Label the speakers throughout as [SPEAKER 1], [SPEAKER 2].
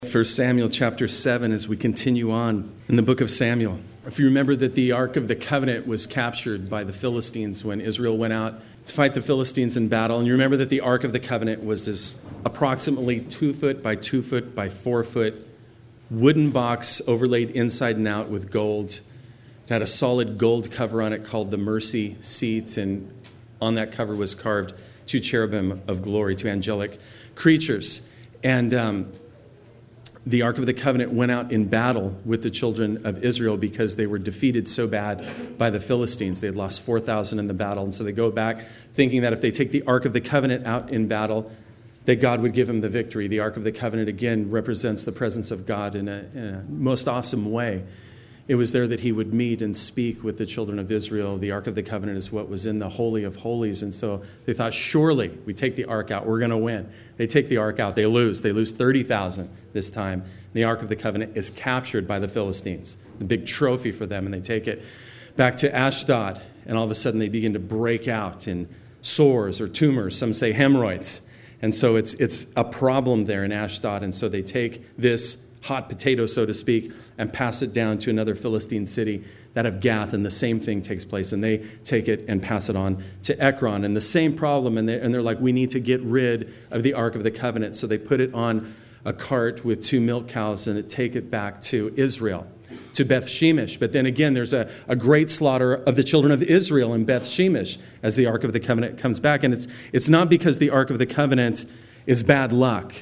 [SPEAKER 1] First Samuel chapter 7 as we continue on in the book of Samuel. If you remember that the Ark of the Covenant was captured by the Philistines when Israel went out to fight the Philistines in battle, and you remember that the Ark of the Covenant was this approximately 2 foot by 2 foot by 4 foot wooden box overlaid inside and out with gold. It had a solid gold cover on it called the mercy seat, and on that cover was carved 2 cherubim of glory, 2 angelic creatures. And the Ark of the Covenant went out in battle with the children of Israel because they were defeated so bad by the Philistines. They had lost 4,000 in the battle. And so they go back thinking that if they take the Ark of the Covenant out in battle, that God would give them the victory. The Ark of the Covenant, again, represents the presence of God in a most awesome way. It was there that he would meet and speak with the children of Israel. The Ark of the Covenant is what was in the Holy of Holies. And so they thought, surely we take the Ark out, we're going to win. They take the Ark out, they lose. They lose 30,000 this time. The Ark of the Covenant is captured by the Philistines, the big trophy for them, and they take it back to Ashdod. And all of a sudden they begin to break out in sores or tumors, some say hemorrhoids. And so it's a problem there in Ashdod. And so they take this hot potato, so to speak, and pass it down to another Philistine city, that of Gath, and the same thing takes place. And they take it and pass it on to Ekron. And the same problem, and they're like, we need to get rid of the Ark of the Covenant. So they put it on a cart with 2 milk cows and take it back to Israel, to Beth Shemesh. But then again, there's a great slaughter of the children of Israel in Beth Shemesh as the Ark of the Covenant comes back. And it's not because the Ark of the Covenant is bad luck.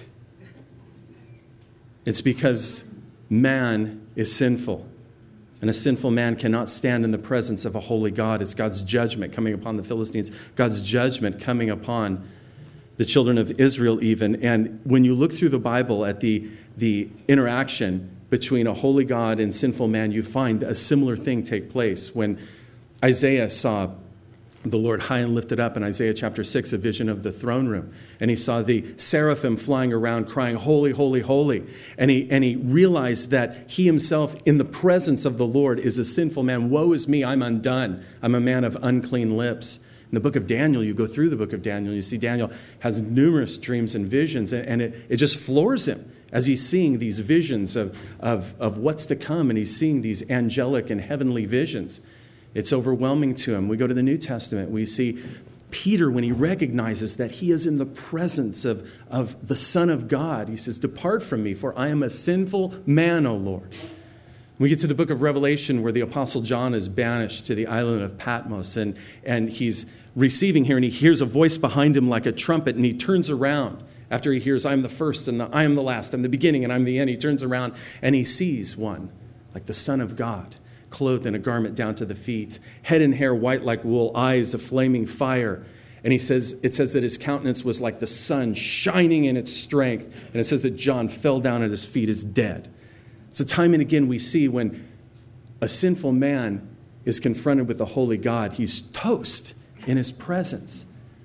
[SPEAKER 1] It's because man is sinful, and a sinful man cannot stand in the presence of a holy God. It's God's judgment coming upon the Philistines, God's judgment coming upon the children of Israel even. And when you look through the Bible at the interaction between a holy God and sinful man, you find a similar thing take place. When Isaiah saw the Lord high and lifted up in Isaiah chapter 6, a vision of the throne room. And he saw the seraphim flying around crying, holy, holy, holy. And he realized that he himself in the presence of the Lord is a sinful man. Woe is me, I'm undone. I'm a man of unclean lips. In the book of Daniel, you go through the book of Daniel, you see Daniel has numerous dreams and visions, and it just floors him as he's seeing these visions of what's to come, and he's seeing these angelic and heavenly visions. It's overwhelming to him. We go to the New Testament. We see Peter when he recognizes that he is in the presence of the Son of God. He says, depart from me, for I am a sinful man, O Lord. We get to the book of Revelation where the Apostle John is banished to the island of Patmos. And he's receiving here, and he hears a voice behind him like a trumpet, and he turns around. After he hears, I am the first, and I am the last, I'm the beginning, and I'm the end. He turns around, and he sees one like the Son of God, clothed in a garment down to the feet, head and hair white like wool, eyes of flaming fire. And it says that his countenance was like the sun shining in its strength. And it says that John fell down at his feet as dead. So time and again we see when a sinful man is confronted with a holy God, he's toast in his presence.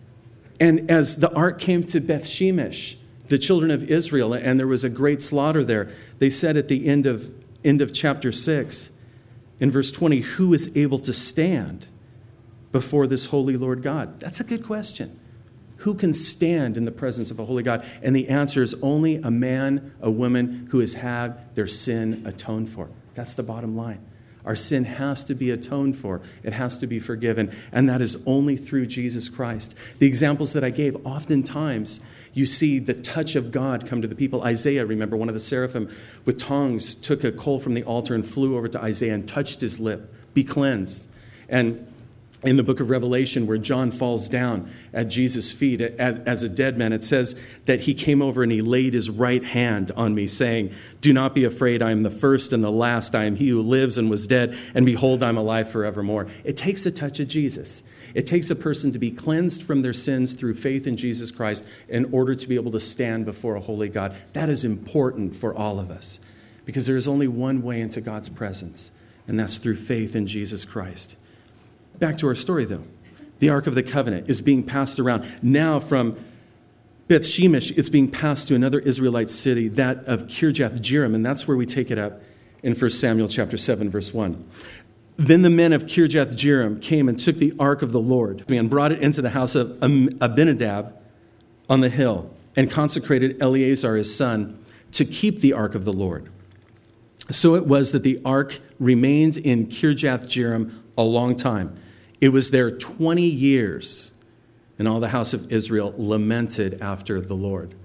[SPEAKER 1] And as the ark came to Beth Shemesh, the children of Israel, and there was a great slaughter there, they said at the end of chapter 6, in verse 20, who is able to stand before this holy Lord God? That's a good question. Who can stand in the presence of a holy God? And the answer is only a man, a woman who has had their sin atoned for. That's the bottom line. Our sin has to be atoned for. It has to be forgiven. And that is only through Jesus Christ. The examples that I gave, oftentimes you see the touch of God come to the people. Isaiah, remember, one of the seraphim with tongs took a coal from the altar and flew over to Isaiah and touched his lip. Be cleansed. And in the book of Revelation, where John falls down at Jesus' feet as a dead man, it says that he came over and he laid his right hand on me, saying, do not be afraid, I am the first and the last. I am he who lives and was dead, and behold, I am alive forevermore. It takes a touch of Jesus. It takes a person to be cleansed from their sins through faith in Jesus Christ in order to be able to stand before a holy God. That is important for all of us, because there is only one way into God's presence, and that's through faith in Jesus Christ. Back to our story, though. The Ark of the Covenant is being passed around. Now from Beth Shemesh, it's being passed to another Israelite city, that of Kirjath Jearim, and that's where we take it up in 1 Samuel chapter 7, verse 1. Then the men of Kirjath Jearim came and took the Ark of the Lord and brought it into the house of Abinadab on the hill and consecrated Eleazar his son to keep the ark of the Lord. So it was that the ark remained in Kirjath-jearim a long time. It was there 20 years, and all the house of Israel lamented after the Lord.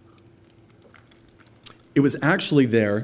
[SPEAKER 1] It was actually there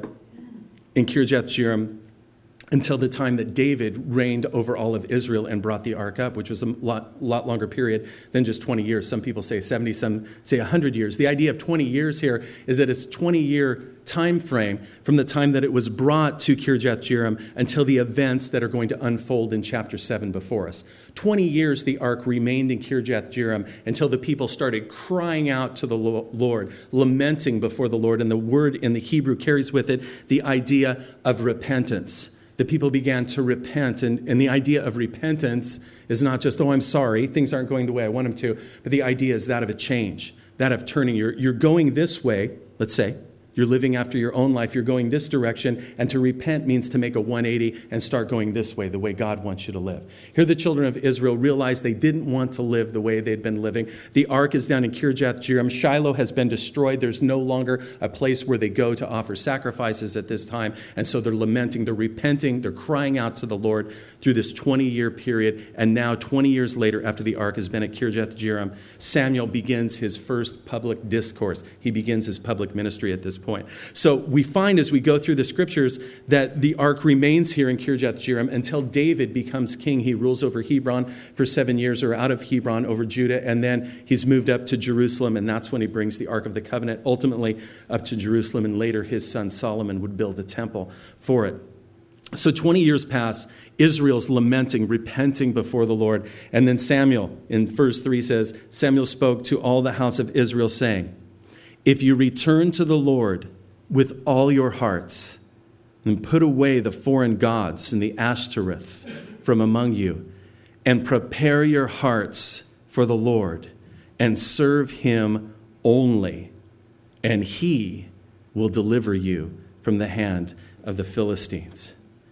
[SPEAKER 1] in Kirjath-jearim until the time that David reigned over all of Israel and brought the ark up, which was a lot longer period than just 20 years. Some people say 70, some say 100 years. The idea of 20 years here is that it's a 20-year time frame from the time that it was brought to Kirjath-jearim until the events that are going to unfold in chapter 7 before us. 20 years the ark remained in Kirjath-jearim until the people started crying out to the Lord, lamenting before the Lord. And the word in the Hebrew carries with it the idea of repentance. The people began to repent, and the idea of repentance is not just, oh, I'm sorry, things aren't going the way I want them to, but the idea is that of a change, that of turning. You're going this way, let's say. You're living after your own life. You're going this direction. And to repent means to make a 180 and start going this way, the way God wants you to live. Here the children of Israel realized they didn't want to live the way they'd been living. The ark is down in Kirjath-jearim. Shiloh has been destroyed. There's no longer a place where they go to offer sacrifices at this time. And so they're lamenting, they're repenting, they're crying out to the Lord through this 20-year period. And now 20 years later, after the ark has been at Kirjath-jearim, Samuel begins his first public discourse. He begins his public ministry at this point. So we find as we go through the scriptures that the ark remains here in Kirjath-jearim until David becomes king. He rules over Hebron for 7 years, or out of Hebron over Judah, and then he's moved up to Jerusalem, and that's when he brings the Ark of the Covenant ultimately up to Jerusalem, and later his son Solomon would build a temple for it. So 20 years pass, Israel's lamenting, repenting before the Lord, and then Samuel in verse 3 says, Samuel spoke to all the house of Israel saying, if you return to the Lord with all your hearts and put away the foreign gods and the Ashtoreths from among you and prepare your hearts for the Lord and serve him only, and he will deliver you from the hand of the Philistines.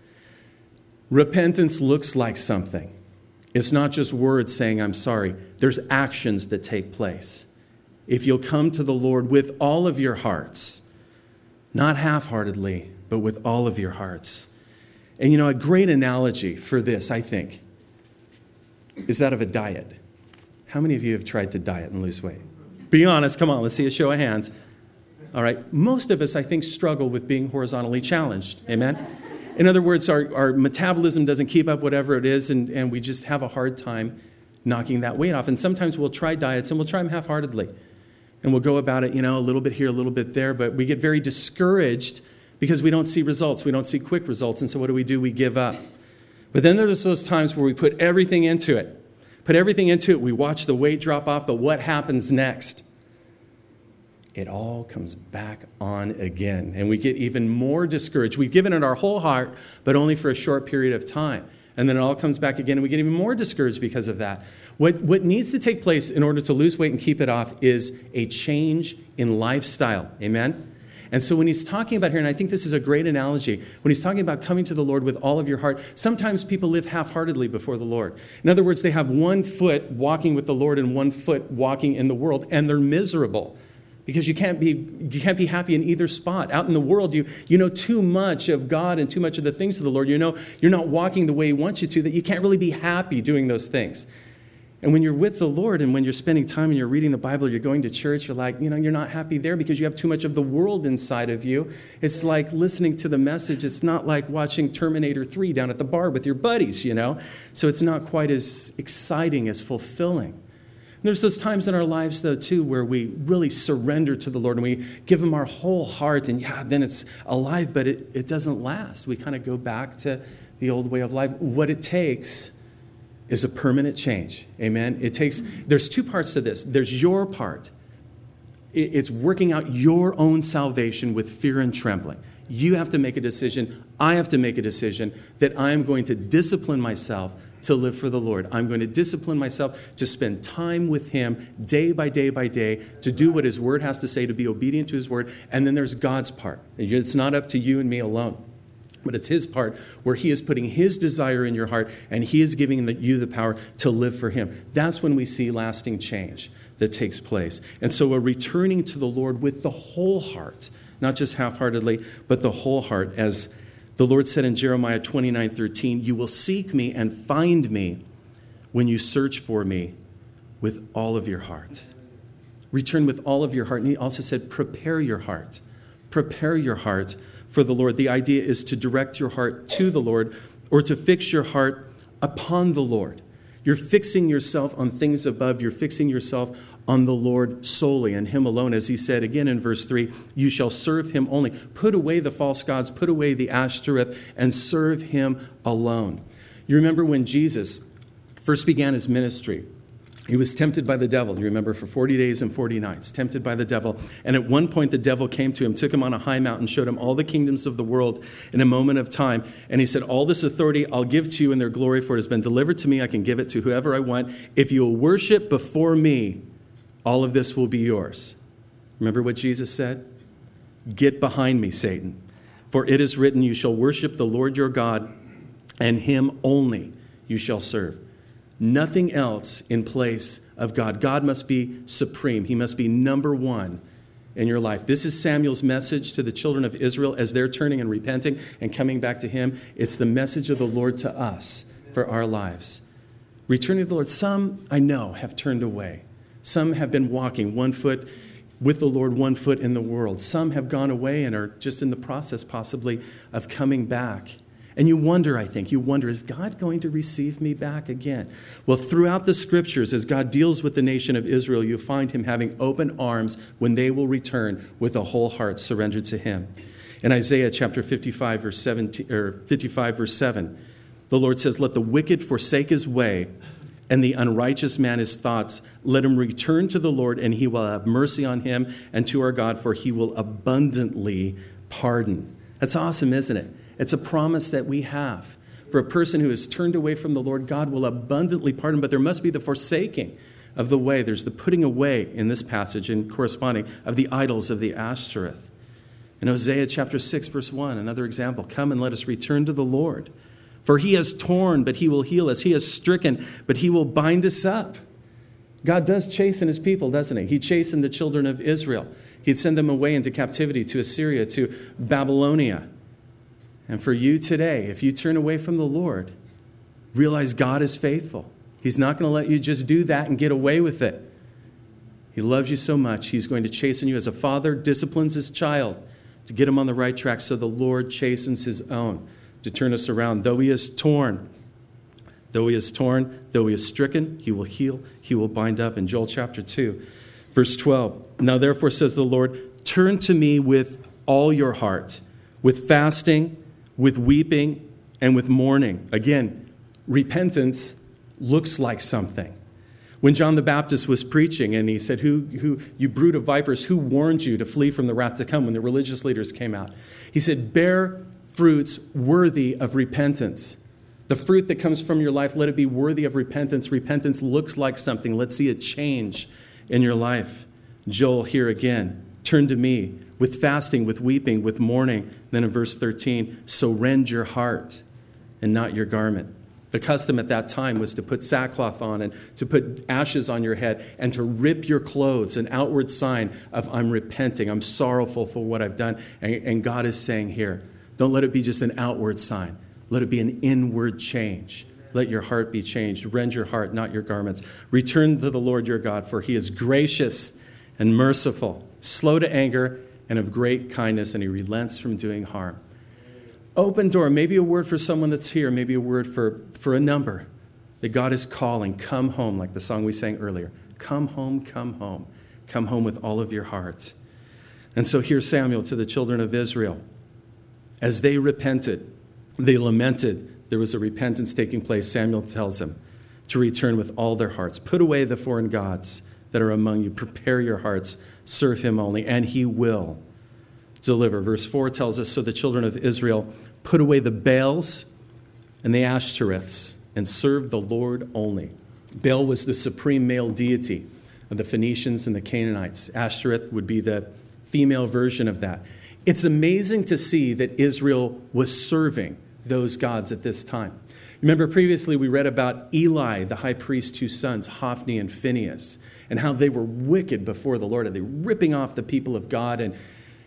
[SPEAKER 1] Repentance looks like something. It's not just words saying, I'm sorry. There's actions that take place. If you'll come to the Lord with all of your hearts, not half-heartedly, but with all of your hearts. And a great analogy for this, I think, is that of a diet. How many of you have tried to diet and lose weight? Be honest, come on, let's see a show of hands. All right, most of us, I think, struggle with being horizontally challenged, amen? In other words, our metabolism doesn't keep up whatever it is, and we just have a hard time knocking that weight off. And sometimes we'll try diets, and we'll try them half-heartedly. And we'll go about it, a little bit here, a little bit there, but we get very discouraged because we don't see results. We don't see quick results, and so what do? We give up. But then there's those times where we put everything into it. We watch the weight drop off, but what happens next? It all comes back on again, and we get even more discouraged. We've given it our whole heart, but only for a short period of time. And then it all comes back again, and we get even more discouraged because of that. What needs to take place in order to lose weight and keep it off is a change in lifestyle. Amen? And so when he's talking about here, and I think this is a great analogy, when he's talking about coming to the Lord with all of your heart, sometimes people live half-heartedly before the Lord. In other words, they have one foot walking with the Lord and one foot walking in the world, and they're miserable. Because you can't be happy in either spot. Out in the world, you know too much of God and too much of the things of the Lord. You know you're not walking the way He wants you to, that you can't really be happy doing those things. And when you're with the Lord and when you're spending time and you're reading the Bible, you're going to church, you're like, you're not happy there because you have too much of the world inside of you. It's like listening to the message. It's not like watching Terminator 3 down at the bar with your buddies, So it's not quite as exciting, as fulfilling. There's those times in our lives, though, too, where we really surrender to the Lord and we give Him our whole heart, and then it's alive, but it doesn't last. We kind of go back to the old way of life. What it takes is a permanent change. Amen? There's two parts to this. There's your part. It's working out your own salvation with fear and trembling. You have to make a decision. I have to make a decision that I am going to discipline myself to live for the Lord. I'm going to discipline myself to spend time with Him day by day by day, to do what His Word has to say, to be obedient to His Word. And then there's God's part. It's not up to you and me alone, but it's His part where He is putting His desire in your heart and He is giving you the power to live for Him. That's when we see lasting change that takes place. And so a returning to the Lord with the whole heart, not just half-heartedly, but the whole heart. As the Lord said in Jeremiah 29:13, you will seek me and find me when you search for me with all of your heart. Return with all of your heart. And he also said, prepare your heart. Prepare your heart for the Lord. The idea is to direct your heart to the Lord, or to fix your heart upon the Lord. You're fixing yourself on things above. You're fixing yourself on the Lord solely and him alone. As he said again in verse 3, you shall serve him only. Put away the false gods, put away the Ashtoreth, and serve him alone. You remember when Jesus first began his ministry, he was tempted by the devil. You remember, for 40 days and 40 nights, tempted by the devil. And at one point, the devil came to him, took him on a high mountain, showed him all the kingdoms of the world in a moment of time. And he said, all this authority I'll give to you in their glory, for it has been delivered to me. I can give it to whoever I want. If you'll worship before me, all of this will be yours. Remember what Jesus said? Get behind me, Satan. For it is written, you shall worship the Lord your God, and him only you shall serve. Nothing else in place of God. God must be supreme. He must be number one in your life. This is Samuel's message to the children of Israel as they're turning and repenting and coming back to him. It's the message of the Lord to us for our lives. Returning to the Lord. Some, I know, have turned away. Some have been walking 1 foot with the Lord, 1 foot in the world. Some have gone away and are just in the process possibly of coming back. And you wonder, is God going to receive me back again? Well, throughout the scriptures, as God deals with the nation of Israel, you find him having open arms when they will return with a whole heart surrendered to him. In Isaiah chapter 55, verse 7, the Lord says, let the wicked forsake his way, and the unrighteous man his thoughts. Let him return to the Lord, and he will have mercy on him, and to our God, for he will abundantly pardon. That's awesome, isn't it? It's a promise that we have. For a person who has turned away from the Lord, God will abundantly pardon, but there must be the forsaking of the way. There's the putting away in this passage and corresponding of the idols of the Ashtoreth. In Hosea chapter 6, verse 1, another example, come and let us return to the Lord. For he has torn, but he will heal us. He has stricken, but he will bind us up. God does chasten his people, doesn't he? He chastened the children of Israel. He'd send them away into captivity to Assyria, to Babylonia. And for you today, if you turn away from the Lord, realize God is faithful. He's not going to let you just do that and get away with it. He loves you so much, he's going to chasten you as a father disciplines his child to get him on the right track. So the Lord chastens his own to turn us around. Though he is torn, though he is stricken, he will heal, he will bind up. In Joel chapter 2, verse 12, now therefore says the Lord, turn to me with all your heart, with fasting, with weeping, and with mourning. Again, repentance looks like something. When John the Baptist was preaching and he said, who you brood of vipers, who warned you to flee from the wrath to come, when the religious leaders came out? He said, bear fruits worthy of repentance. The fruit that comes from your life, let it be worthy of repentance. Repentance looks like something. Let's see a change in your life. Joel here again, turn to me with fasting, with weeping, with mourning. Then in verse 13, so rend your heart and not your garment. The custom at that time was to put sackcloth on and to put ashes on your head and to rip your clothes, an outward sign of I'm repenting, I'm sorrowful for what I've done. And God is saying here, don't let it be just an outward sign. Let it be an inward change. Let your heart be changed. Rend your heart, not your garments. Return to the Lord your God, for he is gracious and merciful, slow to anger, and of great kindness, and he relents from doing harm. Open door, maybe a word for someone that's here, maybe a word for a number that God is calling. Come home, like the song we sang earlier. Come home, come home. Come home with all of your heart. And so here's Samuel to the children of Israel. As they repented, they lamented. There was a repentance taking place. Samuel tells them to return with all their hearts. Put away the foreign gods that are among you. Prepare your hearts. Serve him only, and he will deliver. Verse 4 tells us, so the children of Israel put away the Baals and the Ashtoreths and served the Lord only. Baal was the supreme male deity of the Phoenicians and the Canaanites. Ashtoreth would be the female version of that. It's amazing to see that Israel was serving those gods at this time. Remember previously we read about Eli, the high priest's 2 sons, Hophni and Phinehas, and how they were wicked before the Lord. They were ripping off the people of God. And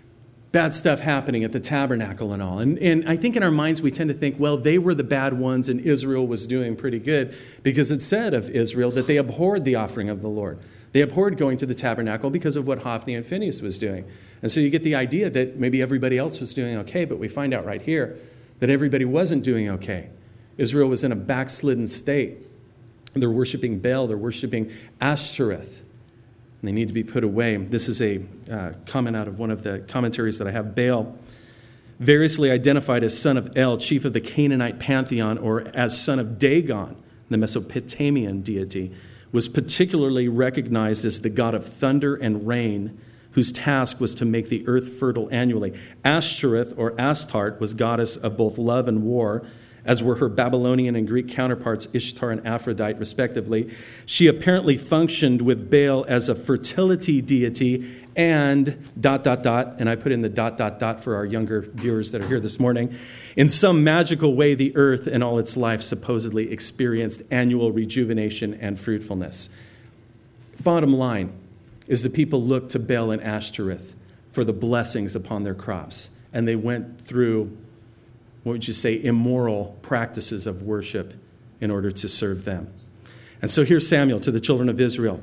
[SPEAKER 1] bad stuff happening at the tabernacle and all. And I think in our minds we tend to think, well, they were the bad ones and Israel was doing pretty good, because it said of Israel that they abhorred the offering of the Lord. They abhorred going to the tabernacle because of what Hophni and Phinehas was doing. And so you get the idea that maybe everybody else was doing okay, but we find out right here that everybody wasn't doing okay. Israel was in a backslidden state. They're worshiping Baal, they're worshiping Ashtoreth. And they need to be put away. This is a comment out of one of the commentaries that I have. Baal, variously identified as son of El, chief of the Canaanite pantheon, or as son of Dagon, the Mesopotamian deity, was particularly recognized as the god of thunder and rain, whose task was to make the earth fertile annually. Ashtoreth, or Astarte, was goddess of both love and war, as were her Babylonian and Greek counterparts, Ishtar and Aphrodite, respectively. She apparently functioned with Baal as a fertility deity and ... and I put in the ... for our younger viewers that are here this morning. In some magical way, the earth and all its life supposedly experienced annual rejuvenation and fruitfulness. Bottom line is the people looked to Baal and Ashtoreth for the blessings upon their crops, and they went through, what would you say, immoral practices of worship in order to serve them. And so here's Samuel to the children of Israel.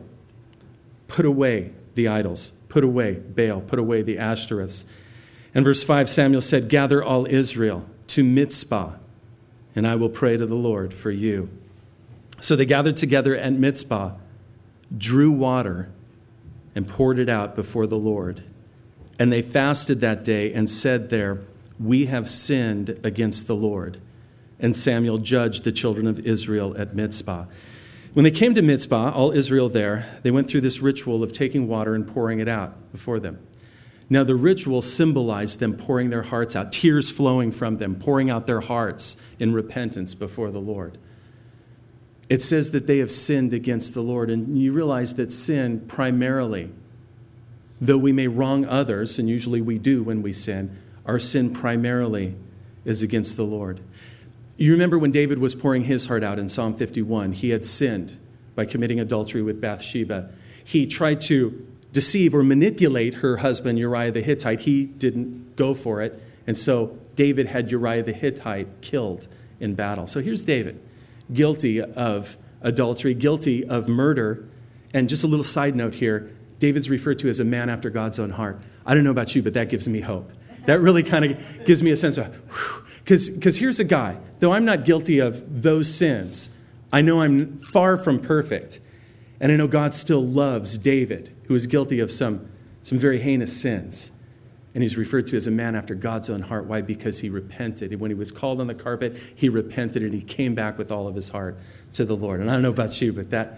[SPEAKER 1] Put away the idols. Put away Baal. Put away the Ashtoreths. And verse 5, Samuel said, gather all Israel to Mizpah, and I will pray to the Lord for you. So they gathered together at Mizpah, drew water, and poured it out before the Lord. And they fasted that day and said there, we have sinned against the Lord. And Samuel judged the children of Israel at Mizpah. When they came to Mizpah, all Israel there, they went through this ritual of taking water and pouring it out before them. Now the ritual symbolized them pouring their hearts out, tears flowing from them, pouring out their hearts in repentance before the Lord. It says that they have sinned against the Lord, and you realize that sin primarily, though we may wrong others, and usually we do when we sin, our sin primarily is against the Lord. You remember when David was pouring his heart out in Psalm 51, he had sinned by committing adultery with Bathsheba. He tried to deceive or manipulate her husband Uriah the Hittite. He didn't go for it, and so David had Uriah the Hittite killed in battle. So here's David, guilty of adultery, guilty of murder. And just a little side note here, David's referred to as a man after God's own heart. I don't know about you, but that gives me hope. That really kind of gives me a sense of, because here's a guy, though I'm not guilty of those sins, I know I'm far from perfect. And I know God still loves David, who is guilty of some very heinous sins. And he's referred to as a man after God's own heart. Why? Because he repented. And when he was called on the carpet, he repented and he came back with all of his heart to the Lord. And I don't know about you, but that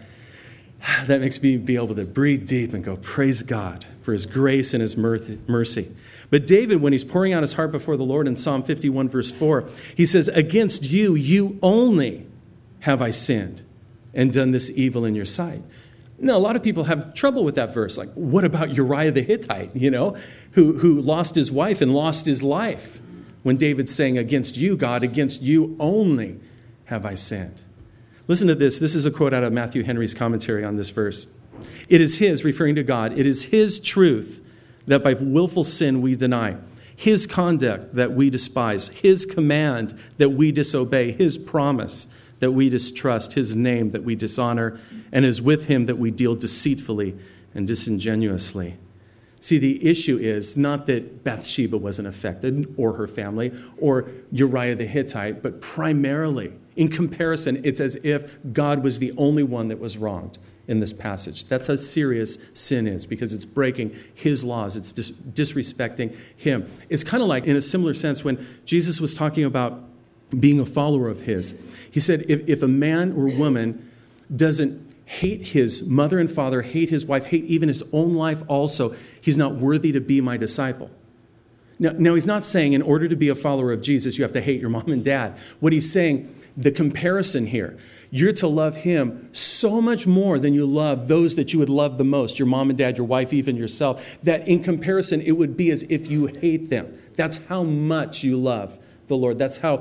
[SPEAKER 1] makes me be able to breathe deep and go, praise God for his grace and his mercy. But David, when he's pouring out his heart before the Lord in Psalm 51, verse 4, he says, against you, you only have I sinned and done this evil in your sight. Now, a lot of people have trouble with that verse. Like, what about Uriah the Hittite, who lost his wife and lost his life? When David's saying, against you, God, against you only have I sinned. Listen to this. This is a quote out of Matthew Henry's commentary on this verse. It is his, referring to God, it is his truth that by willful sin we deny, his conduct that we despise, his command that we disobey, his promise that we distrust, his name that we dishonor, and is with him that we deal deceitfully and disingenuously. See, the issue is not that Bathsheba wasn't affected, or her family, or Uriah the Hittite, but primarily, in comparison, it's as if God was the only one that was wronged in this passage. That's how serious sin is, because it's breaking his laws. It's disrespecting him. It's kind of like, in a similar sense, when Jesus was talking about being a follower of his. He said, if a man or woman doesn't hate his mother and father, hate his wife, hate even his own life also, he's not worthy to be my disciple. Now, he's not saying in order to be a follower of Jesus, you have to hate your mom and dad. What he's saying, the comparison here, you're to love him so much more than you love those that you would love the most, your mom and dad, your wife, even yourself, that in comparison, it would be as if you hate them. That's how much you love the Lord. That's how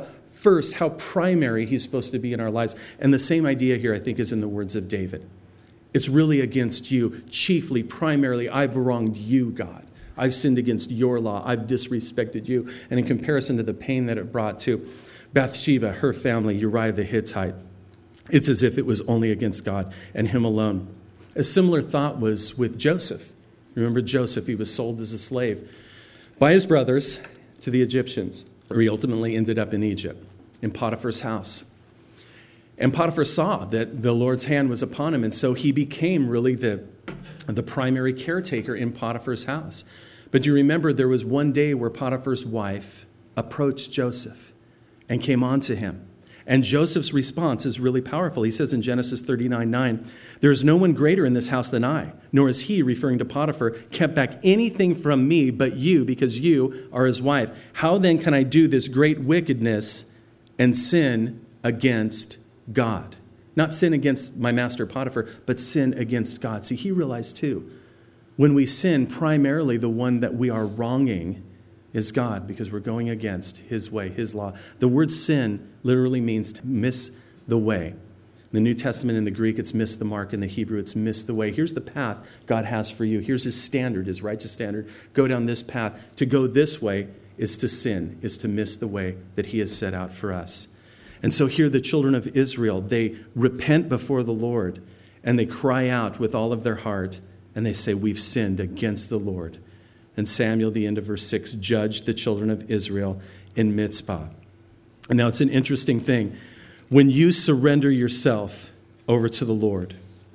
[SPEAKER 1] primary he's supposed to be in our lives. And the same idea here, I think, is in the words of David. It's really against you, chiefly, primarily, I've wronged you, God. I've sinned against your law. I've disrespected you. And in comparison to the pain that it brought to Bathsheba, her family, Uriah the Hittite, it's as if it was only against God and him alone. A similar thought was with Joseph. Remember Joseph, he was sold as a slave by his brothers to the Egyptians, where he ultimately ended up in Egypt, in Potiphar's house. And Potiphar saw that the Lord's hand was upon him, and so he became really the primary caretaker in Potiphar's house. But you remember there was one day where Potiphar's wife approached Joseph and came on to him. And Joseph's response is really powerful. He says in Genesis 39:9, "There is no one greater in this house than I, nor is he," referring to Potiphar, "kept back anything from me but you, because you are his wife. How then can I do this great wickedness and sin against God?" Not sin against my master Potiphar, but sin against God. See, he realized too, when we sin, primarily the one that we are wronging is God, because we're going against his way, his law. The word sin literally means to miss the way. In the New Testament, in the Greek, it's miss the mark. In the Hebrew, it's miss the way. Here's the path God has for you. Here's his standard, his righteous standard. Go down this path. To go this way is to sin, is to miss the way that he has set out for us. And so here the children of Israel, they repent before the Lord, and they cry out with all of their heart, and they say, "We've sinned against the Lord." And Samuel, the end of verse 6, judged the children of Israel in Mizpah. And now it's an interesting thing. When you surrender yourself over to the Lord,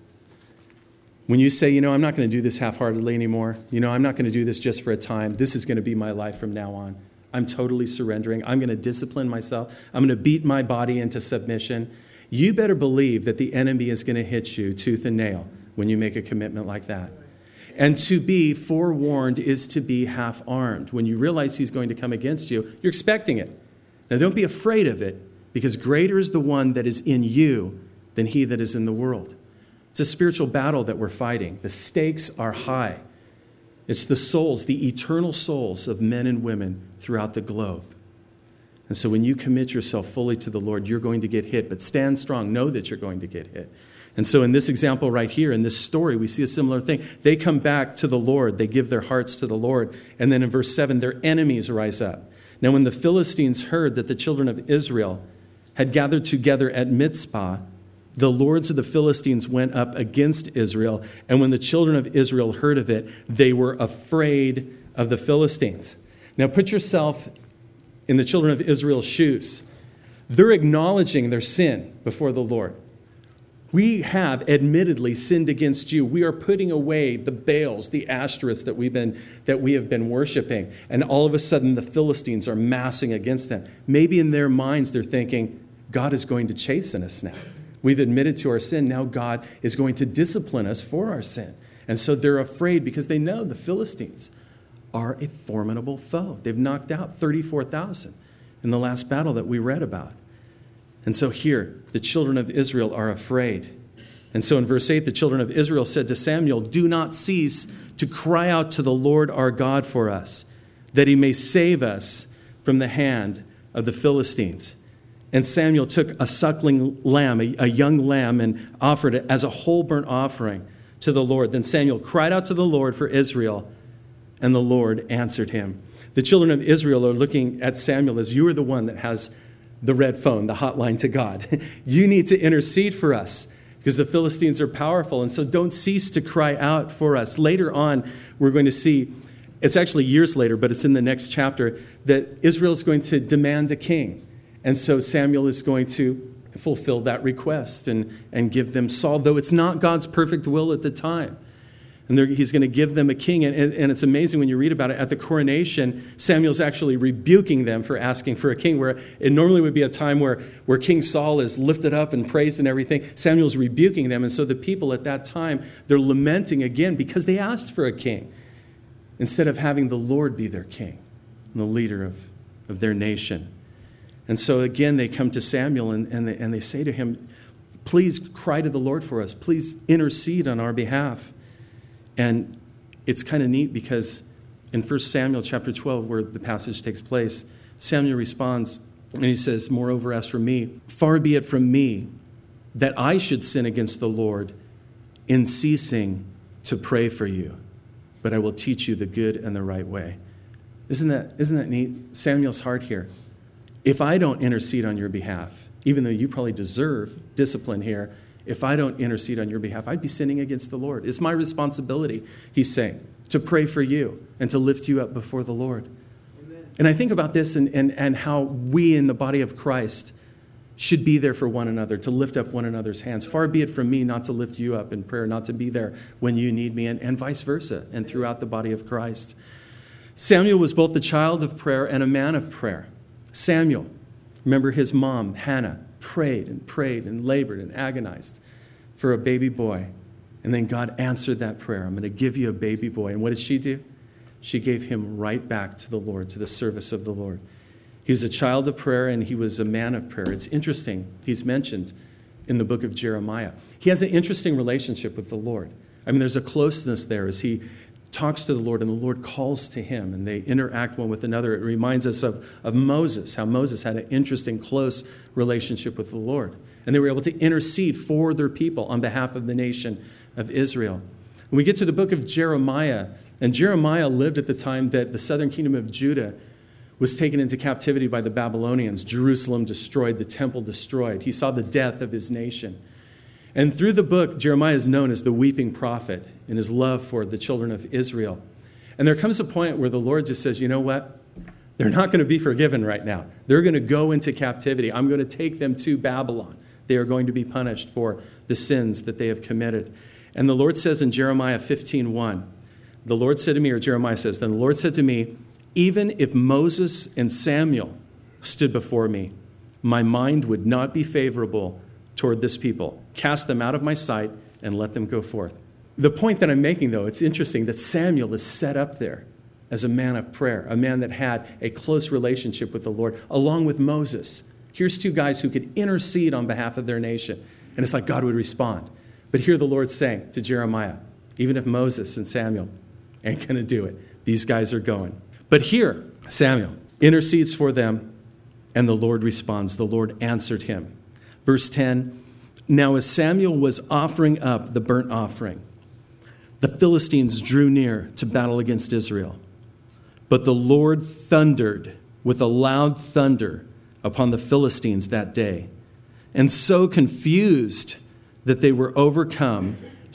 [SPEAKER 1] when you say, I'm not going to do this half-heartedly anymore. I'm not going to do this just for a time. This is going to be my life from now on. I'm totally surrendering. I'm going to discipline myself. I'm going to beat my body into submission. You better believe that the enemy is going to hit you tooth and nail when you make a commitment like that. And to be forewarned is to be half-armed. When you realize he's going to come against you, you're expecting it. Now, don't be afraid of it, because greater is the one that is in you than he that is in the world. It's a spiritual battle that we're fighting. The stakes are high. It's the souls, the eternal souls of men and women throughout the globe. And so when you commit yourself fully to the Lord, you're going to get hit. But stand strong. Know that you're going to get hit. And so in this example right here, in this story, we see a similar thing. They come back to the Lord. They give their hearts to the Lord. And then in verse 7, their enemies rise up. Now when the Philistines heard that the children of Israel had gathered together at Mizpah, the lords of the Philistines went up against Israel. And when the children of Israel heard of it, they were afraid of the Philistines. Now put yourself in the children of Israel's shoes. They're acknowledging their sin before the Lord. We have admittedly sinned against you. We are putting away the Baals, the Ashtoreths that we have been worshiping. And all of a sudden the Philistines are massing against them. Maybe in their minds they're thinking, God is going to chasten us now. We've admitted to our sin. Now God is going to discipline us for our sin. And so they're afraid because they know the Philistines are a formidable foe. They've knocked out 34,000 in the last battle that we read about. And so here, the children of Israel are afraid. And so in verse 8, the children of Israel said to Samuel, "Do not cease to cry out to the Lord our God for us, that he may save us from the hand of the Philistines." And Samuel took a suckling lamb, a young lamb, and offered it as a whole burnt offering to the Lord. Then Samuel cried out to the Lord for Israel, and the Lord answered him. The children of Israel are looking at Samuel as, you are the one that has the red phone, the hotline to God. You need to intercede for us because the Philistines are powerful. And so don't cease to cry out for us. Later on, we're going to see, it's actually years later, but it's in the next chapter, that Israel is going to demand a king. And so Samuel is going to fulfill that request and give them Saul, though it's not God's perfect will at the time. And he's going to give them a king. And it's amazing when you read about it. At the coronation, Samuel's actually rebuking them for asking for a king, where it normally would be a time where King Saul is lifted up and praised and everything. Samuel's rebuking them. And so the people at that time, they're lamenting again because they asked for a king instead of having the Lord be their king and the leader of their nation. And so again, they come to Samuel and they say to him, "Please cry to the Lord for us. Please intercede on our behalf." And it's kind of neat because in 1 Samuel chapter 12, where the passage takes place, Samuel responds and he says, "Moreover, as for me, far be it from me that I should sin against the Lord in ceasing to pray for you." but I will teach you the good and the right way. Isn't that neat? Samuel's heart here. If I don't intercede on your behalf, even though you probably deserve discipline here, if I don't intercede on your behalf, I'd be sinning against the Lord. It's my responsibility, he's saying, to pray for you and to lift you up before the Lord. Amen. And I think about this and how we in the body of Christ should be there for one another, to lift up one another's hands. Far be it from me not to lift you up in prayer, not to be there when you need me, and vice versa, and throughout the body of Christ. Samuel was both the child of prayer and a man of prayer. Samuel, remember his mom, Hannah, prayed and labored and agonized for a baby boy. And then God answered that prayer. I'm going to give you a baby boy. And what did she do? She gave him right back to the Lord, to the service of the Lord. He was a child of prayer and he was a man of prayer. It's interesting. He's mentioned in the book of Jeremiah. He has an interesting relationship with the Lord. I mean, there's a closeness there as he talks to the Lord and the Lord calls to him and they interact one with another. It reminds us of Moses, how Moses had an interesting, close relationship with the Lord. And they were able to intercede for their people on behalf of the nation of Israel. When we get to the book of Jeremiah, and Jeremiah lived at the time that the southern kingdom of Judah was taken into captivity by the Babylonians. Jerusalem destroyed, the temple destroyed. He saw the death of his nation. And through the book, Jeremiah is known as the weeping prophet in his love for the children of Israel. And there comes a point where the Lord just says, you know what? They're not going to be forgiven right now. They're going to go into captivity. I'm going to take them to Babylon. They are going to be punished for the sins that they have committed. And the Lord says in Jeremiah 15:1, the Lord said to me, or Jeremiah says, then the Lord said to me, even if Moses and Samuel stood before me, my mind would not be favorable toward this people. Cast them out of my sight and let them go forth. The point that I'm making, though, it's interesting that Samuel is set up there as a man of prayer, a man that had a close relationship with the Lord, along with Moses. Here's two guys who could intercede on behalf of their nation. And it's like God would respond. But here the Lord's saying to Jeremiah, even if Moses and Samuel ain't going to do it, these guys are going. But here, Samuel intercedes for them, and the Lord responds. The Lord answered him. Verse 10, now as Samuel was offering up the burnt offering, the Philistines drew near to battle against Israel. But the Lord thundered with a loud thunder upon the Philistines that day, and so confused them that they were overcome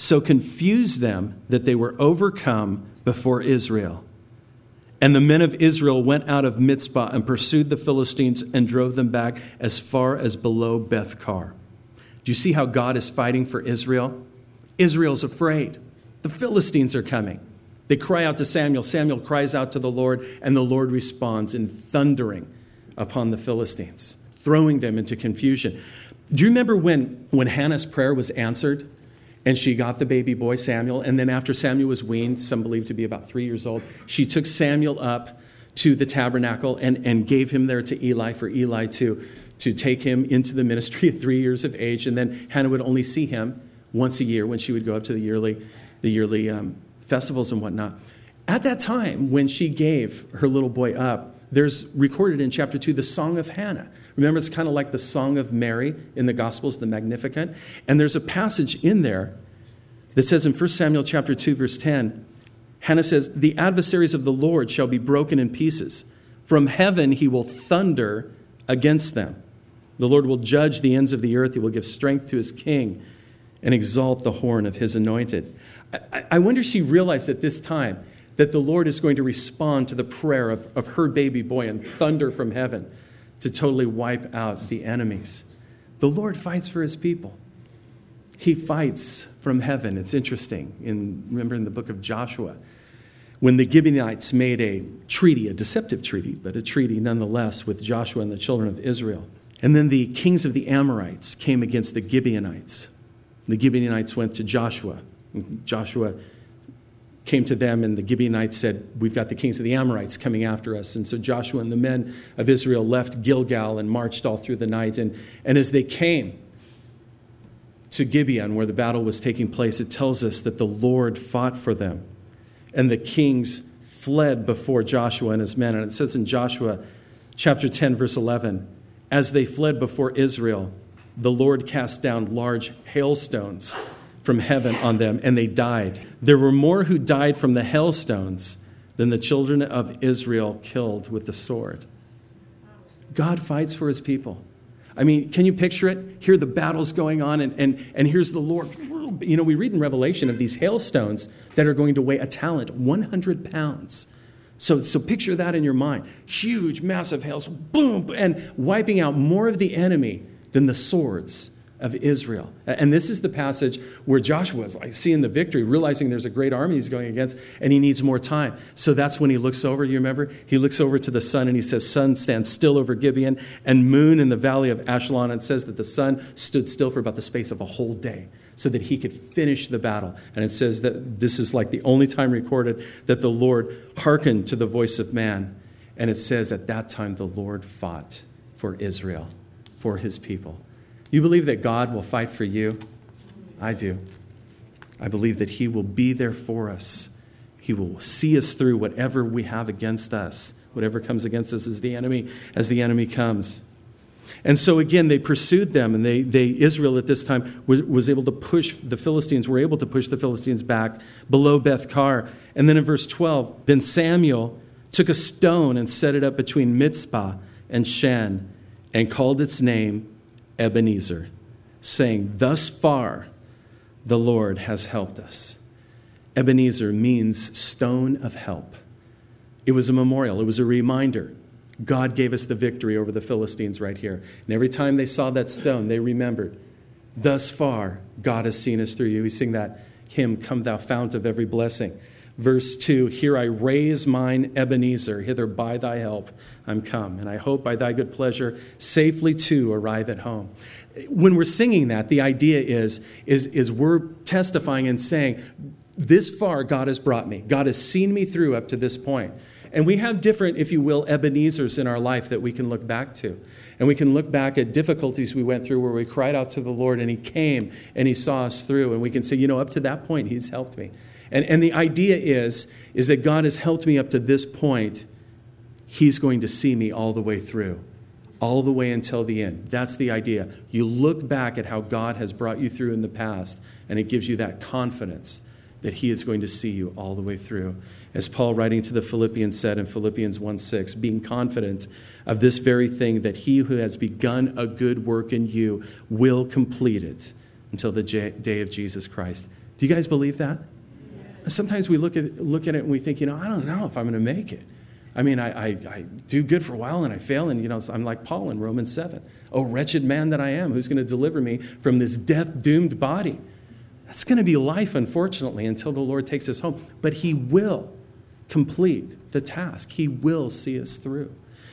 [SPEAKER 1] before Israel. And the men of Israel went out of Mizpah and pursued the Philistines and drove them back as far as below Beth-kar. Do you see how God is fighting for Israel? Israel's afraid. The Philistines are coming. They cry out to Samuel. Samuel cries out to the Lord, and the Lord responds in thundering upon the Philistines, throwing them into confusion. Do you remember when Hannah's prayer was answered and she got the baby boy Samuel, and then after Samuel was weaned, some believe to be about 3 years old, she took Samuel up to the tabernacle and gave him there to Eli for Eli to take him into the ministry at 3 years of age, and then Hannah would only see him once a year when she would go up to the yearly festivals and whatnot. At that time, when she gave her little boy up, there's recorded in chapter 2 the Song of Hannah. Remember, it's kind of like the Song of Mary in the Gospels, the Magnificat. And there's a passage in there that says in 1 Samuel chapter 2, verse 10, Hannah says, the adversaries of the Lord shall be broken in pieces. From heaven he will thunder against them. The Lord will judge the ends of the earth. He will give strength to his king and exalt the horn of his anointed. I wonder if she realized at this time that the Lord is going to respond to the prayer of her baby boy and thunder from heaven to totally wipe out the enemies. The Lord fights for his people. He fights from heaven. It's interesting. Remember in the book of Joshua, when the Gibeonites made a treaty, a deceptive treaty, but a treaty nonetheless with Joshua and the children of Israel. And then the kings of the Amorites came against the Gibeonites. The Gibeonites went to Joshua. Joshua came to them, and the Gibeonites said, we've got the kings of the Amorites coming after us. And so Joshua and the men of Israel left Gilgal and marched all through the night. And as they came to Gibeon, where the battle was taking place, it tells us that the Lord fought for them. And the kings fled before Joshua and his men. And it says in Joshua chapter 10, verse 11, as they fled before Israel, the Lord cast down large hailstones from heaven on them, and they died. There were more who died from the hailstones than the children of Israel killed with the sword. God fights for his people. I mean, can you picture it? Here the battle's going on, and here's the Lord. You know, we read in Revelation of these hailstones that are going to weigh a talent, 100 pounds. So picture that in your mind. Huge, massive hailstones, boom, and wiping out more of the enemy than the swords of Israel. And this is the passage where Joshua is like seeing the victory, realizing there's a great army he's going against, and he needs more time. So that's when he looks over, you remember? He looks over to the sun and he says, sun, stand still over Gibeon, and moon in the valley of Ashlon. And it says that the sun stood still for about the space of a whole day so that he could finish the battle. And it says that this is like the only time recorded that the Lord hearkened to the voice of man. And it says at that time the Lord fought for Israel, for his people. You believe that God will fight for you? I do. I believe that he will be there for us. He will see us through whatever we have against us. Whatever comes against us as the enemy comes. And so again, they pursued them, and Israel at this time was able to push the Philistines, were able to push the Philistines back below Beth-kar. And then in verse 12, then Samuel took a stone and set it up between Mizpah and Shen and called its name Ebenezer, saying, thus far the Lord has helped us. Ebenezer means stone of help. It was a memorial. It was a reminder. God gave us the victory over the Philistines right here. And every time they saw that stone, they remembered, thus far God has seen us through you. We sing that hymn, Come Thou Fount of Every Blessing. Verse 2, here I raise mine Ebenezer, hither by thy help I'm come, and I hope by thy good pleasure safely to arrive at home. When we're singing that, the idea is we're testifying and saying, this far God has brought me. God has seen me through up to this point. And we have different, if you will, Ebenezers in our life that we can look back to. And we can look back at difficulties we went through where we cried out to the Lord and he came and he saw us through. And we can say, up to that point, he's helped me. And the idea is that God has helped me up to this point. He's going to see me all the way through, all the way until the end. That's the idea. You look back at how God has brought you through in the past, and it gives you that confidence that he is going to see you all the way through. As Paul, writing to the Philippians, said in Philippians 1:6, being confident of this very thing, that he who has begun a good work in you will complete it until the day of Jesus Christ. Do you guys believe that? Sometimes we look at it and we think, I don't know if I'm going to make it. I mean, I do good for a while and I fail, and I'm like Paul in Romans 7. Oh, wretched man that I am, who's going to deliver me from this death-doomed body? That's going to be life, unfortunately, until the Lord takes us home. But he will complete the task. He will see us through.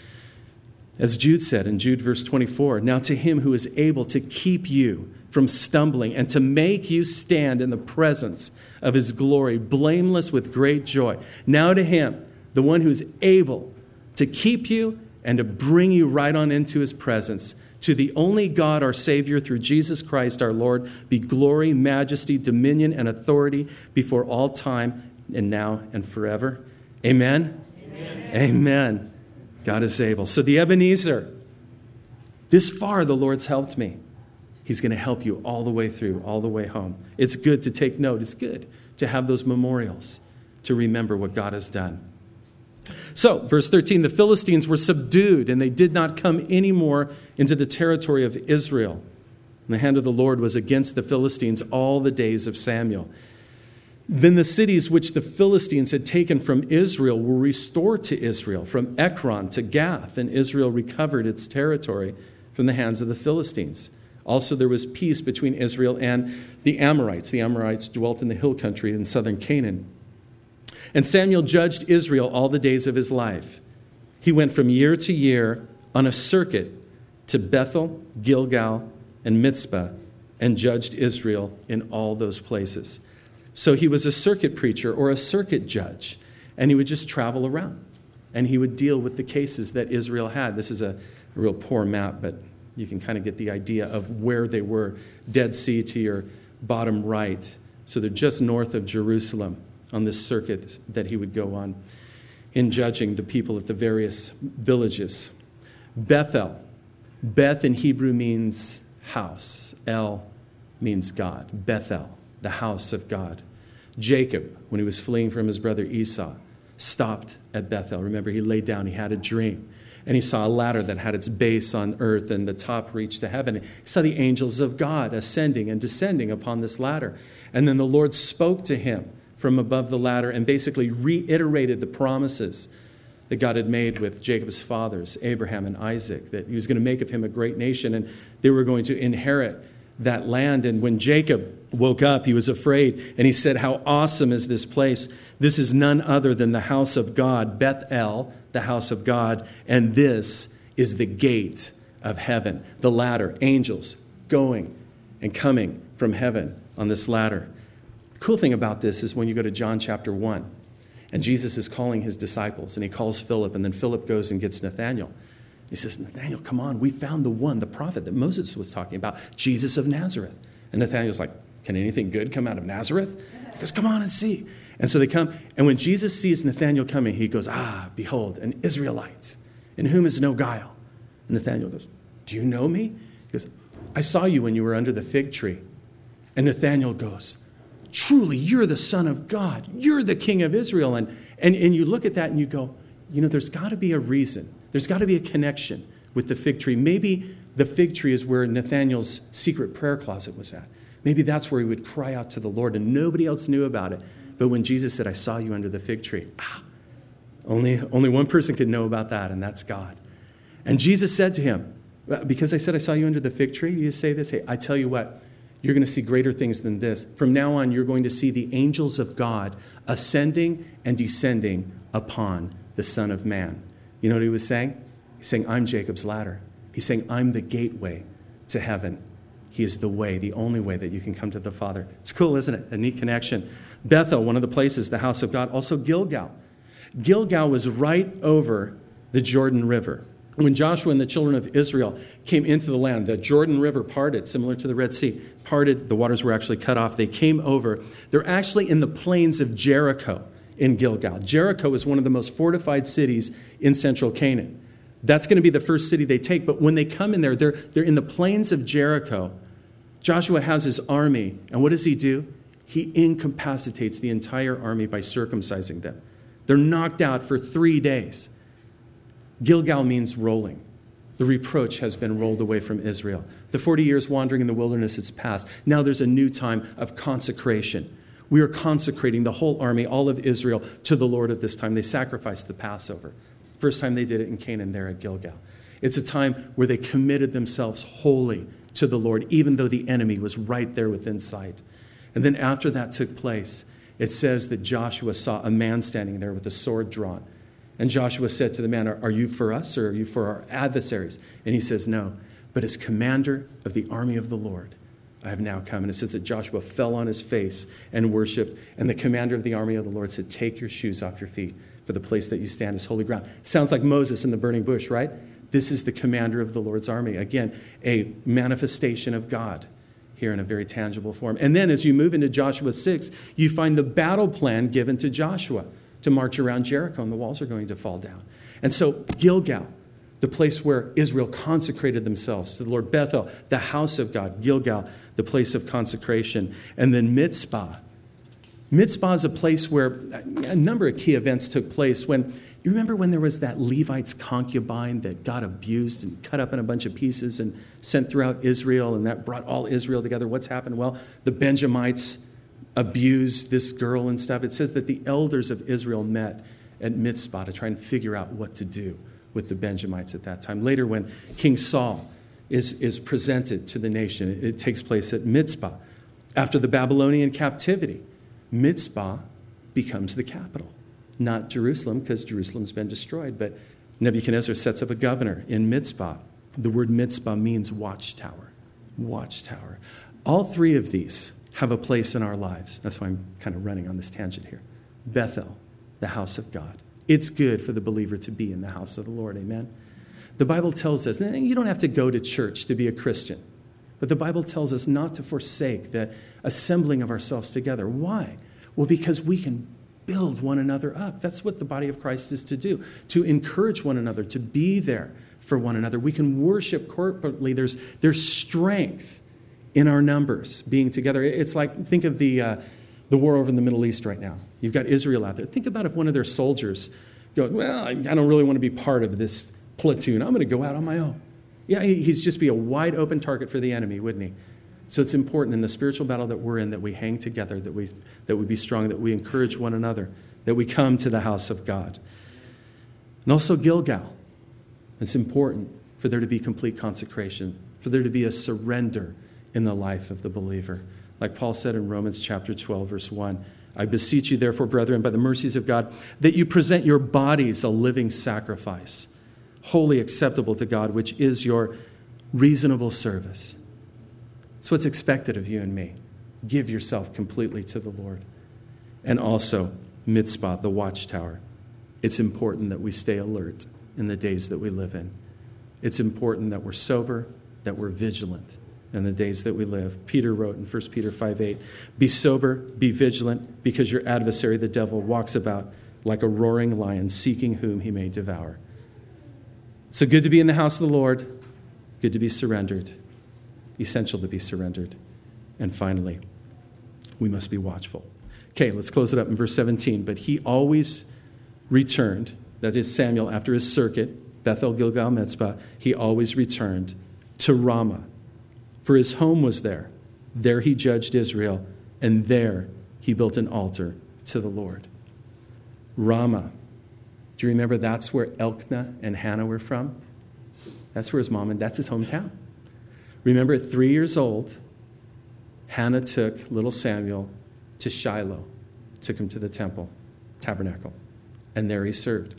[SPEAKER 1] As Jude said in Jude verse 24, now to him who is able to keep you from stumbling and to make you stand in the presence of his glory, blameless with great joy. Now to him, the one who's able to keep you and to bring you right on into his presence, to the only God, our Savior, through Jesus Christ, our Lord, be glory, majesty, dominion, and authority before all time and now and forever. Amen? Amen. Amen. God is able. So the Ebenezer, this far the Lord's helped me. He's going to help you all the way through, all the way home. It's good to take note. It's good to have those memorials to remember what God has done. So, verse 13, the Philistines were subdued, and they did not come any more into the territory of Israel. And the hand of the Lord was against the Philistines all the days of Samuel. Then the cities which the Philistines had taken from Israel were restored to Israel, from Ekron to Gath, and Israel recovered its territory from the hands of the Philistines. Also, there was peace between Israel and the Amorites. The Amorites dwelt in the hill country in southern Canaan. And Samuel judged Israel all the days of his life. He went from year to year on a circuit to Bethel, Gilgal, and Mizpah, and judged Israel in all those places. So he was a circuit preacher or a circuit judge, and he would just travel around, and he would deal with the cases that Israel had. This is a real poor map, but you can kind of get the idea of where they were. Dead Sea to your bottom right. So they're just north of Jerusalem on this circuit that he would go on in judging the people at the various villages. Bethel. Beth in Hebrew means house. El means God. Bethel the house of God. Jacob, when he was fleeing from his brother Esau, stopped at Bethel. Remember, he laid down, he had a dream. And he saw a ladder that had its base on earth and the top reached to heaven. He saw the angels of God ascending and descending upon this ladder. And then the Lord spoke to him from above the ladder and basically reiterated the promises that God had made with Jacob's fathers, Abraham and Isaac, that he was going to make of him a great nation and they were going to inherit that land. And when Jacob woke up, he was afraid and he said, "How awesome is this place? This is none other than the house of God, Bethel, the house of God, and this is the gate of heaven." The ladder, angels going and coming from heaven on this ladder. The cool thing about this is when you go to John chapter 1, and Jesus is calling his disciples, and he calls Philip, and then Philip goes and gets Nathanael. He says, "Nathanael, come on, we found the one, the prophet that Moses was talking about, Jesus of Nazareth." And Nathanael's like, "Can anything good come out of Nazareth?" He goes, "Come on and see." And so they come, and when Jesus sees Nathanael coming, he goes, "Ah, behold, an Israelite, in whom is no guile." And Nathanael goes, "Do you know me?" He goes, "I saw you when you were under the fig tree." And Nathanael goes, "Truly, you're the Son of God. You're the King of Israel." And you look at that and you go, there's got to be a reason. There's got to be a connection with the fig tree. Maybe the fig tree is where Nathanael's secret prayer closet was at. Maybe that's where he would cry out to the Lord and nobody else knew about it. But when Jesus said, "I saw you under the fig tree," only one person could know about that, and that's God. And Jesus said to him, "Because I said I saw you under the fig tree, you say this? Hey, I tell you what, you're going to see greater things than this. From now on, you're going to see the angels of God ascending and descending upon the Son of Man." You know what he was saying? He's saying, "I'm Jacob's ladder." He's saying, "I'm the gateway to heaven." He is the way, the only way that you can come to the Father. It's cool, isn't it? A neat connection. Bethel, one of the places, the house of God. Also Gilgal. Gilgal was right over the Jordan River. When Joshua and the children of Israel came into the land, the Jordan River parted, similar to the Red Sea, parted. The waters were actually cut off. They came over. They're actually in the plains of Jericho in Gilgal. Jericho is one of the most fortified cities in central Canaan. That's going to be the first city they take. But when they come in there, they're in the plains of Jericho. Joshua has his army. And what does he do? He incapacitates the entire army by circumcising them. They're knocked out for 3 days. Gilgal means rolling. The reproach has been rolled away from Israel. The 40 years wandering in the wilderness is past. Now there's a new time of consecration. We are consecrating the whole army, all of Israel, to the Lord at this time. They sacrificed the Passover. First time they did it in Canaan there at Gilgal. It's a time where they committed themselves wholly to the Lord, even though the enemy was right there within sight. And then after that took place, it says that Joshua saw a man standing there with a sword drawn. And Joshua said to the man, "Are you for us or are you for our adversaries?" And he says, "No, but as commander of the army of the Lord, I have now come." And it says that Joshua fell on his face and worshiped. And the commander of the army of the Lord said, "Take your shoes off your feet, for the place that you stand is holy ground." Sounds like Moses in the burning bush, right? This is the commander of the Lord's army. Again, a manifestation of God here in a very tangible form. And then as you move into Joshua 6, you find the battle plan given to Joshua to march around Jericho, and the walls are going to fall down. And so Gilgal, the place where Israel consecrated themselves to the Lord. Bethel, the house of God. Gilgal, the place of consecration. And then Mitzpah. Mitzpah is a place where a number of key events took place. You remember when there was that Levite's concubine that got abused and cut up in a bunch of pieces and sent throughout Israel, and that brought all Israel together? What's happened? Well, the Benjamites abused this girl and stuff. It says that the elders of Israel met at Mitzpah to try and figure out what to do with the Benjamites at that time. Later, when King Saul is presented to the nation, it takes place at Mitzpah. After the Babylonian captivity, Mitzpah becomes the capital. Not Jerusalem, because Jerusalem's been destroyed, but Nebuchadnezzar sets up a governor in Mitzpah. The word Mitzpah means watchtower. Watchtower. All three of these have a place in our lives. That's why I'm kind of running on this tangent here. Bethel, the house of God. It's good for the believer to be in the house of the Lord. Amen. The Bible tells us, and you don't have to go to church to be a Christian, but the Bible tells us not to forsake the assembling of ourselves together. Why? Well, because we can build one another up. That's what the body of Christ is to do, to encourage one another, to be there for one another. We can worship corporately. There's strength in our numbers, being together. It's like, think of the war over in the Middle East right now. You've got Israel out there. Think about if one of their soldiers goes, well, I don't really want to be part of this platoon. I'm going to go out on my own. Yeah, he'd just be a wide open target for the enemy, wouldn't he? So it's important in the spiritual battle that we're in that we hang together, that we be strong, that we encourage one another, that we come to the house of God. And also Gilgal. It's important for there to be complete consecration, for there to be a surrender in the life of the believer. Like Paul said in Romans chapter 12, verse 1, I beseech you, therefore, brethren, by the mercies of God, that you present your bodies a living sacrifice, wholly acceptable to God, which is your reasonable service. It's what's expected of you and me. Give yourself completely to the Lord. And also, Mitzpah, the watchtower. It's important that we stay alert in the days that we live in. It's important that we're sober, that we're vigilant in the days that we live. Peter wrote in 1 Peter 5:8, be sober, be vigilant, because your adversary, the devil, walks about like a roaring lion, seeking whom he may devour. So good to be in the house of the Lord, good to be surrendered, essential to be surrendered. And finally, we must be watchful. Okay, let's close it up in verse 17. But he always returned, that is Samuel, after his circuit, Bethel, Gilgal, Mitzpah, he always returned to Ramah, for his home was there. There he judged Israel, and there he built an altar to the Lord. Ramah. Do you remember that's where Elkanah and Hannah were from? That's where his mom and that's his hometown. Remember, at 3 years old, Hannah took little Samuel to Shiloh, took him to the temple, tabernacle, and there he served.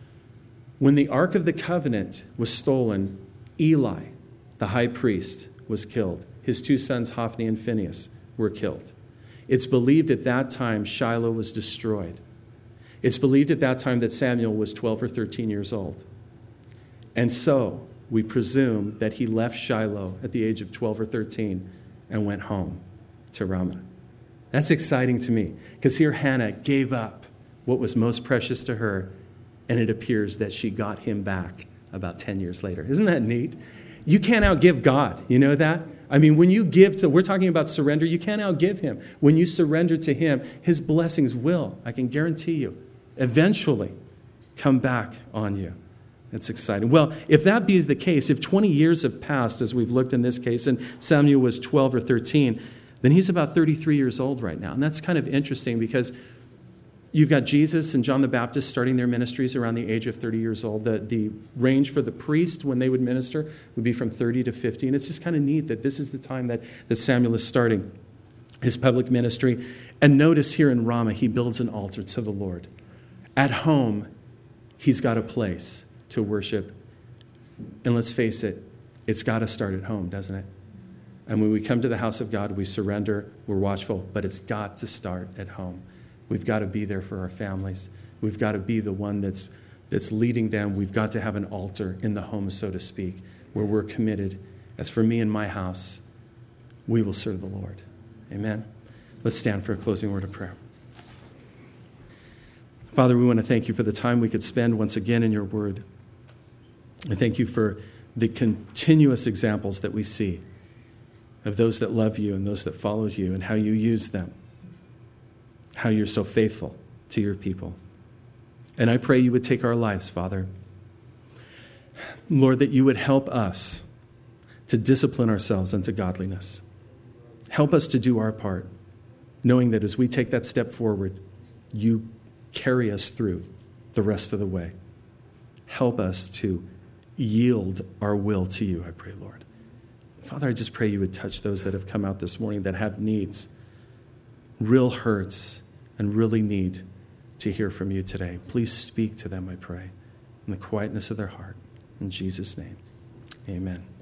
[SPEAKER 1] When the Ark of the Covenant was stolen, Eli, the high priest, was killed. His two sons, Hophni and Phinehas, were killed. It's believed at that time Shiloh was destroyed. It's believed at that time that Samuel was 12 or 13 years old. And so we presume that he left Shiloh at the age of 12 or 13 and went home to Ramah. That's exciting to me, because here Hannah gave up what was most precious to her, and it appears that she got him back about 10 years later. Isn't that neat? You can't outgive God. You know that? I mean, when you give to, we're talking about surrender, you can't outgive him. When you surrender to him, his blessings will, I can guarantee you, eventually come back on you. It's exciting. Well, if that be the case, if 20 years have passed, as we've looked in this case, and Samuel was 12 or 13, then he's about 33 years old right now. And that's kind of interesting, because you've got Jesus and John the Baptist starting their ministries around the age of 30 years old. The range for the priest when they would minister would be from 30 to 50. And it's just kind of neat that this is the time that Samuel is starting his public ministry. And notice here in Ramah, he builds an altar to the Lord. At home, he's got a place to worship. And let's face it, it's got to start at home, doesn't it? And when we come to the house of God, we surrender, we're watchful, but it's got to start at home. We've got to be there for our families. We've got to be the one that's leading them. We've got to have an altar in the home, so to speak, where we're committed. As for me and my house, we will serve the Lord. Amen. Let's stand for a closing word of prayer. Father, we want to thank you for the time we could spend once again in your word. And thank you for the continuous examples that we see of those that love you and those that followed you, and how you use them, how you're so faithful to your people. And I pray you would take our lives, Father. Lord, that you would help us to discipline ourselves unto godliness. Help us to do our part, knowing that as we take that step forward, you carry us through the rest of the way. Help us to yield our will to you, I pray, Lord. Father, I just pray you would touch those that have come out this morning that have needs, real hurts, and really need to hear from you today. Please speak to them, I pray, in the quietness of their heart. In Jesus' name, amen.